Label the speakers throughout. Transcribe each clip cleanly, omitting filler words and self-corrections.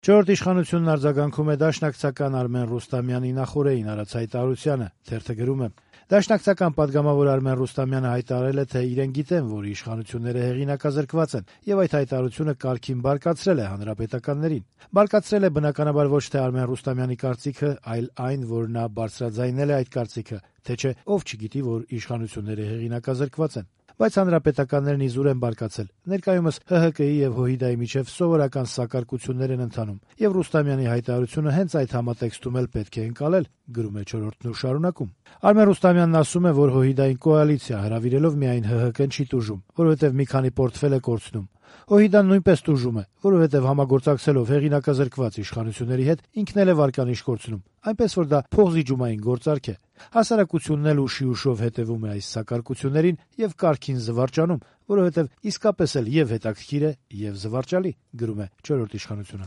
Speaker 1: Չորրորդ իշխանությունն արձագանքում է դաշնակցական Արմեն Ռուստամյանի նախօրեին արած հայտարարությանը, թերթը գրում է. Դաշնակցական պատգամավոր Արմեն Ռուստամյանը հայտարարել է, թե իրեն գիտեն, որ իշխանությունները հեղինակազրկված են, եւ այդ հայտարարությունը կարգին բարկացրել է հանրապետականներին։ Բարկացրել է բնականաբար ոչ թե Արմեն Ռուստամյանի կարծիքը, այլ այն, որ նա բարձրաձայնել է այդ կարծիքը, թե չէ ով չգիտի, որ իշխանությունները հեղինակազրկված են։ Բայց հանրապետականներն իզուր են բարկացել։ Ներկայումս ՀՀԿ-ի եւ ՀՅԴ-ի միջև սովորական սակարկություններ են ընթանում, եւ Ռուստամյանի հայտարարությունը հենց այդ համատեքստում էլ պետք է ընկալել, գրում է Չորրորդն ու շարունակում. Արմեն Ռուստամյանն ասում է, որ ՀՅԴ-ին կոալիցիա հրավիրելով միայն ՀՀԿ-ն չի տուժում, որովհետեւ մի քանի պորտֆել է կորցնում։ ՀՅԴ-ն նույնպես տուժում է, որովհետեւ համագործակցելով հեղինակազրկված իշխանությունների հետ ինքն էլ է վարկանիշ կորցնում, այնպես որ դա փոխզիջումային գործարք է։ Հասարակությունն էլ ուշի-ուշով հետևում է այս սակարկություններին եւ կարգին զվարճանում, որովհետեւ իսկապես էլ եւ հետաքրքիր է եւ զվարճալի, գրում է Չորրորդ իշխանությունը։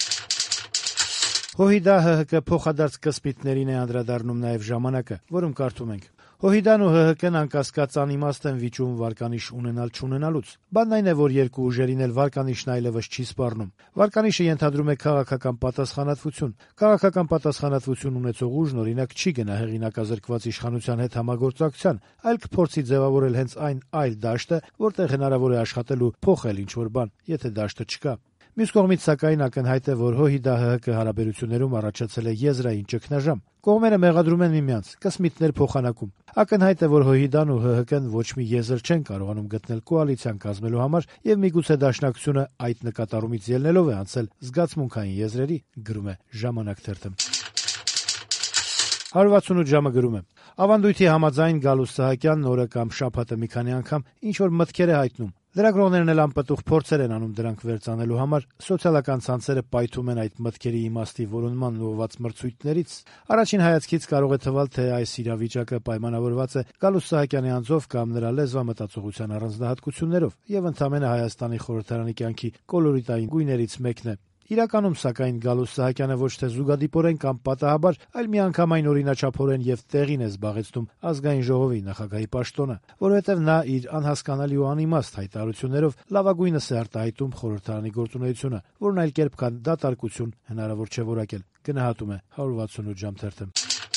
Speaker 1: ՀՅԴ-ՀՀԿ փոխադարձ կսպիտներին է անդրադառնում նաեւ ժամանակը, որում կարդում ենք. ՀՅԴ-ն ու ՀՀԿ-ն անկասկած անիմաստ են վիճում վարկանիշ ունենալ-չունենալուց։ Բանն այն է, որ երկու ուժերին էլ վարկանիշն այլևս չի սպառնում։ Վարկանիշը ենթադրում է քաղաքական պատասխանատվություն։ Քաղաքական պատասխանատվություն ունեցող ուժն օրինակ չի գնա հեղինակազրկված իշխանության հետ համագործակցության, այլ կփորձի ձևավորել հենց այն այլ դաշտը, որտեղ հնարավոր է աշխատել ու փոխել ինչ-որ բան, եթե դաշտը չկա։ Մյուս կողմից, սակայն, ակնհայտ է, որ ՀՅԴ-ՀՀԿ հարաբերություններում առաջացել է եզրային ճգնաժամ։ Կողմերը մեղադրում են միմյանց, կսմիթներ փոխանակում։ Ակնհայտ է, որ ՀՅԴ-ն ու ՀՀԿ-ն ոչ մի եզր չեն կարողանում գտնել կոալիցիան կազմելու համար, եւ միգուցե դաշնակցությունը այդ նկատառումից ելնելով է անցել զգացմունքային եզրերի, գրում է Ժամանակ թերթը։ 168 ժամը գրում է. Ավանդույթի համաձայն Գալուստ Սահակյանն օրը կամ շաբաթը մի քանի անգամ ինչ-որ մտքեր է հայտնում։ Լրագրողներն էլ անպտուղ փորձեր են անում դրանք վերծանելու համար, սոցիալական ցանցերը պայթում են այդ մտքերի իմաստի որոնման ուղղված մրցույթներից։ Առաջին հայացքից կարող է թվալ, թե այս իրավիճակը պայմանավորված է Գալուստ Սահակյանի անձով կամ նրա լեզվամտածողության առանձնահատկություններով եւ ընդհանրապես Հայաստանի խորհրդարանի կյանքի կոլորիտային գույներից մեկն է։ Իրականում, սակայն, Գալուստ Սահակյանը ոչ թե զուգադիպորեն կամ պատահաբար, այլ միանգամայն օրինաչափորեն եւ տեղին է զբաղեցնում Ազգային ժողովի նախագահի պաշտոնը, որովհետեւ նա իր անհասկանալի ու անիմաստ հայտարարություններով լավագույնս է արտահայտում խորհրդարանի գործունեությունը, որն այլ կերպ քան դատարկություն հնարավոր չէ որակել, գնահատում է 168 ժամ թերթը։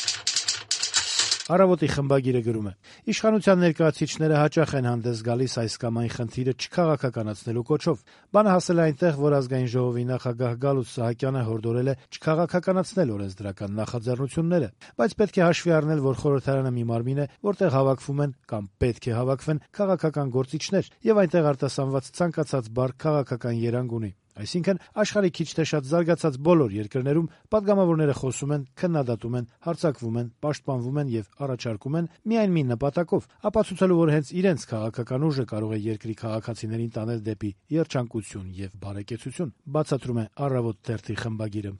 Speaker 1: Առավոտի խմբագիրը գրում է. Իշխանության ներկայացուցիչները հաճախ են հանդես գալիս այս կամ այն խնդիրը չքաղաքականացնելու կոչով։ Բանը հասել է այնտեղ, որ Ազգային ժողովի նախագահ Գալուստ Սահակյանը հորդորել է չքաղաքականացնել օրենսդրական նախաձեռնությունները, բայց պետք է հաշվի առնել, որ խորհրդարանը մի մարմին է, որտեղ հավաքվում են կամ պետք է հավաքվեն քաղաքական գործիչներ, եւ այնտեղ արտասանված ցանկացած բառ քաղաքական երանգ ունի։ Այսինքն, աշխարհի քիչ թե շատ զարգացած բոլոր երկրներում պատգամավորները խոսում են, քննադատում են, հարձակվում են, պաշտպանվում են եւ առաջարկում են միայն մի նպատակով՝ ապացուցելու, որ հենց իրենց քաղաքական ուժը կարող է երկրի քաղաքացիներին տանել դեպի երջանկություն եւ բարեկեցություն, բացատրում է Առավոտ թերթի խմբագիրը։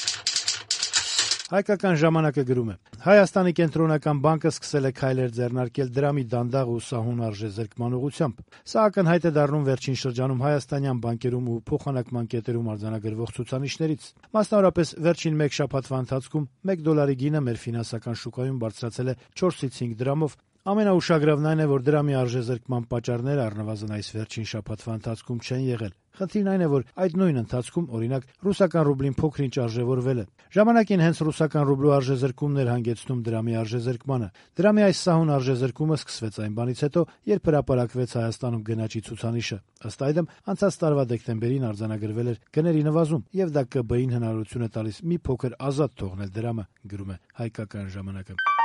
Speaker 1: Հայկական ժամանակը գրում է. Հայաստանի կենտրոնական բանկը սկսել է քայլեր ձեռնարկել դրամի դանդաղ ու սահուն արժեզրկման ուղղությամբ։ Սա ակնհայտ է դառնում վերջին շրջանում հայաստանյան բանկերում ու փոխանակման կետերում արձանագրվող ցուցանիշներից։ Մասնավորապես, վերջին մեկ շաբաթվա ընթացքում $1 գինը մեր ֆինանսական շուկայում բարձրացել է 4-ից 5 դրամով։ Ամենաուշագրավն այն է, որ դրամի արժեզրկման պատճառները առնվազն այս վերջին շաբաթվա ընթացքում չեն եղել։ Խնդիրն այն է, որ այդ նույն ընթացքում, օրինակ, ռուսական ռուբլին փոքր-ինչ արժևորվել է։ Ժամանակին հենց ռուսական ռուբլու արժեզրկումն էր հանգեցնում դրամի արժեզրկմանը։ Դրամի այս սահուն արժեզրկումը սկսվեց այն բանից հետո, երբ հրապարակվեց Հայաստանում գնաճի ցուցանիշը։ Ըստ այդմ, անցած տարվա դեկտեմբերին արձանագրվել էր գների նվազում, եւ դա ԿԲ-ին հնարավորություն է տալիս մի փոքր ազատ թողնել դրամը, գրում է Հայկական ժամանակը։